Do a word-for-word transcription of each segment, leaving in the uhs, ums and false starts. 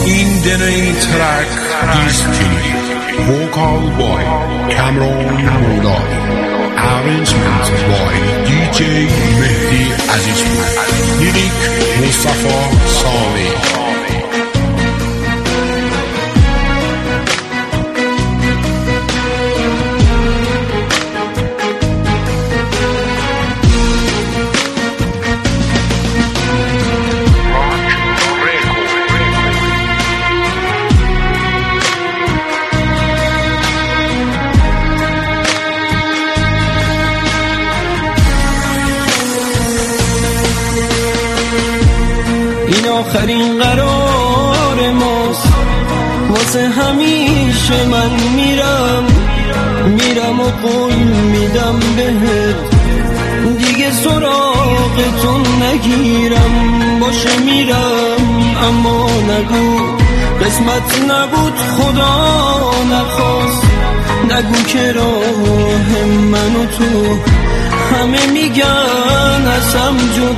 In the main track is Philly, vocal by Cameron Moulay, arrangement by D J Mehdi Azizpour, lyric Mustafa Saleh. این آخرین قرار ماست، واسه همیشه من میرم میرم و قول میدم بهت دیگه سراغتون نگیرم. باشه میرم اما نگو قسمت نبود خدا نخواست، نگو که راه من و تو همه میگن ازم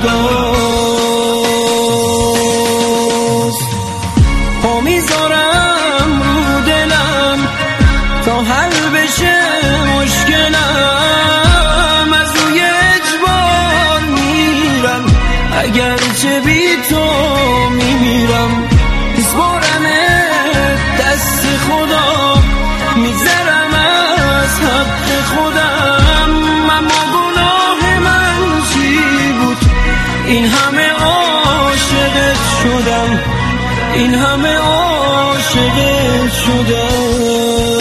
جداست. پا میذارم رو دلم تا حل بشه مشکلم، از روی اجبار میرم اگرچه بی تو میمیرم. میسپارمت دست خدا، میذارم از حق خودم، اما گناه من چی بود این همه عاشقت شدم، این همه عاشقت شدم.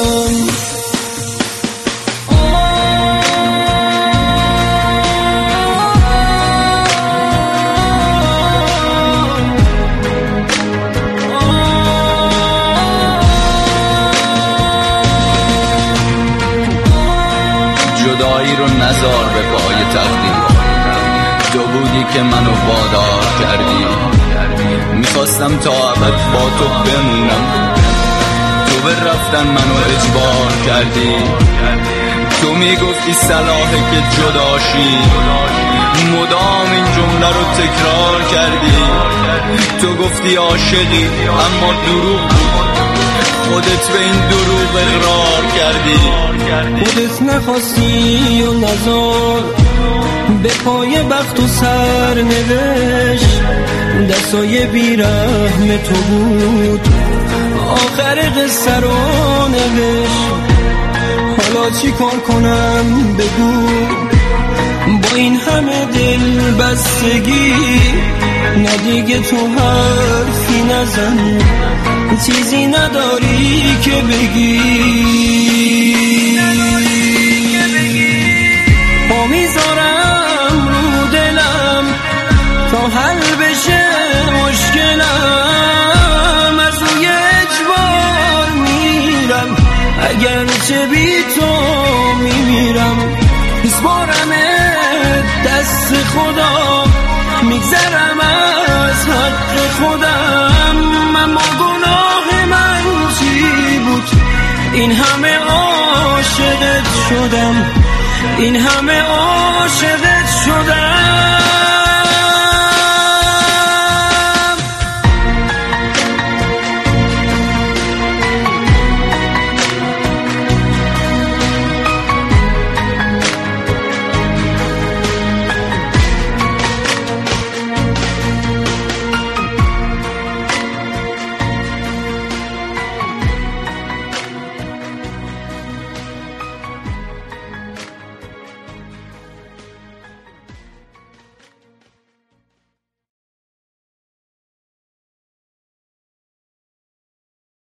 جدایی رو نذار به پای تقدیر، تو بودی که منو وادار کردی. میخواستم تا ابد با تو بمونم، تو به رفتن منو اجبار کردی. تو میگفتی صلاحه که جداشی، مدام این جمله رو تکرار کردی. تو گفتی عاشقی اما دروغ بود، خودت به این دروغ اقرار کردی. خودت نخواستی و نزار به پای بخت و سرنوشت، دستای بیرحم تو بود آخر قصه رو نوشت. حالا چی کار کنم بگو با این همه دل بستگی؟ نه دیگه تو حرفی نزن، چیزی نداری که بگی. پا میذارم رو دلم تا حل بشه مشکلم، از روی اجبار میرم اگرچه بی تو میمیرم. میسپارمت دست خدا، میگذرم از حق خودم، اما گناه من چی بود این همه عاشقت شدم، این همه عاشقت